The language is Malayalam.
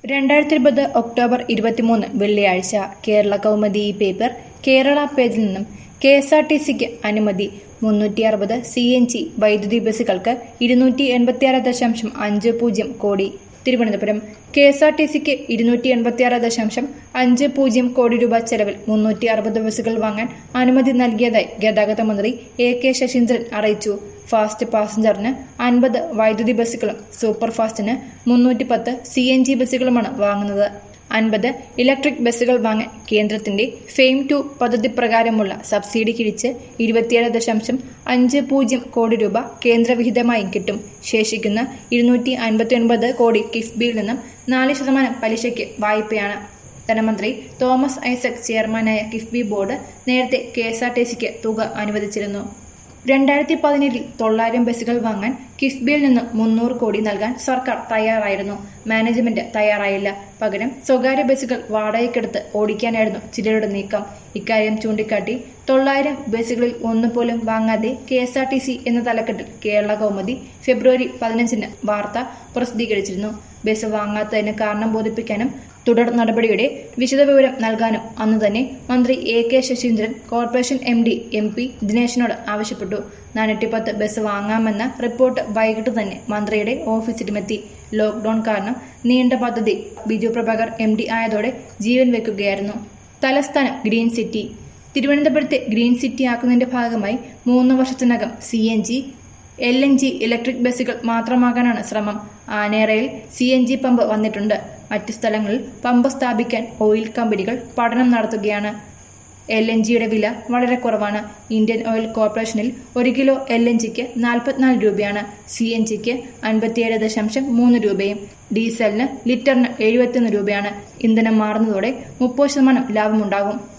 2020 ഒക്ടോബർ 23 വെള്ളിയാഴ്ച കേരള കൗമുദി ഈ പേപ്പർ കേരള പേജിൽ നിന്നും KSRTCക്ക് അനുമതി 360 CNG വൈദ്യുതി ബസ്സുകൾക്ക് 286.50 കോടി. തിരുവനന്തപുരം KSRTCക്ക് 286.50 കോടി രൂപ ചെലവിൽ 360 ബസ്സുകൾ വാങ്ങാൻ അനുമതി നൽകിയതായി ഗതാഗത മന്ത്രി AK ശശീന്ദ്രൻ അറിയിച്ചു. ഫാസ്റ്റ് പാസഞ്ചറിന് 50 വൈദ്യുതി ബസ്സുകളും സൂപ്പർ ഫാസ്റ്റിന് 310 CNG ബസ്സുകളുമാണ് വാങ്ങുന്നത്. 50 ഇലക്ട്രിക് ബസ്സുകൾ വാങ്ങാൻ കേന്ദ്രത്തിന്റെ ഫെയിം 2 പദ്ധതി പ്രകാരമുള്ള സബ്സിഡി കിഴിച്ച് 27.50 കോടി രൂപ കേന്ദ്രവിഹിതമായും കിട്ടും. ശേഷിക്കുന്ന 259 കോടി കിഫ്ബിയിൽ നിന്നും 4% പലിശയ്ക്ക് വായ്പയാണ്. ധനമന്ത്രി തോമസ് ഐസക് ചെയർമാനായ കിഫ്ബി ബോർഡ് നേരത്തെ KSRTCക്ക് തുക അനുവദിച്ചിരുന്നു. 2017 900 ബസ്സുകൾ വാങ്ങാൻ കിഫ്ബിയിൽ നിന്ന് 300 കോടി നൽകാൻ സർക്കാർ തയ്യാറായിരുന്നു. മാനേജ്മെന്റ് തയ്യാറായില്ല. പകരം സ്വകാര്യ ബസ്സുകൾ വാടകയ്ക്കെടുത്ത് ഓടിക്കാനായിരുന്നു ചിലരുടെ നീക്കം. ഇക്കാര്യം ചൂണ്ടിക്കാട്ടി 900 ബസ്സുകളിൽ ഒന്നുപോലും വാങ്ങാതെ KSRTC എന്ന തലക്കെട്ടിൽ കേരള കൗമുദി ഫെബ്രുവരി 15 വാർത്ത പ്രസിദ്ധീകരിച്ചിരുന്നു. ബസ് വാങ്ങാത്തതിന് കാരണം ബോധിപ്പിക്കാനും തുടർ നടപടിയുടെ വിശദവിവരം നൽകാനും അന്ന് തന്നെ മന്ത്രി AK Saseendran corporation MD MP ദിനേശിനോട് ആവശ്യപ്പെട്ടു. 410 ബസ് വാങ്ങാമെന്ന റിപ്പോർട്ട് വൈകിട്ട് തന്നെ മന്ത്രിയുടെ ഓഫീസിലുമെത്തി. ലോക്ഡൌൺ കാരണം നീണ്ട പദ്ധതി ബിജു പ്രഭാകർ MD ആയതോടെ ജീവൻ വെക്കുകയായിരുന്നു. തലസ്ഥാനം ഗ്രീൻ സിറ്റി. തിരുവനന്തപുരത്തെ ഗ്രീൻ സിറ്റി ആക്കുന്നതിന്റെ ഭാഗമായി 3 വർഷത്തിനകം CNG LNG ഇലക്ട്രിക് ബസ്സുകൾ മാത്രമാകാനാണ് ശ്രമം. ആനേറയിൽ CNG പമ്പ് വന്നിട്ടുണ്ട്. മറ്റു സ്ഥലങ്ങളിൽ പമ്പ് സ്ഥാപിക്കാൻ ഓയിൽ കമ്പനികൾ പഠനം നടത്തുകയാണ്. LNGയുടെ വില വളരെ കുറവാണ്. ഇന്ത്യൻ ഓയിൽ കോർപ്പറേഷനിൽ 1 കിലോ LNGക്ക് 44 രൂപയാണ്. CNGക്ക് 57.3 രൂപയും ഡീസലിന് ലിറ്ററിന് 71 രൂപയാണ്. ഇന്ധനം മാറുന്നതോടെ 30% ലാഭമുണ്ടാകും.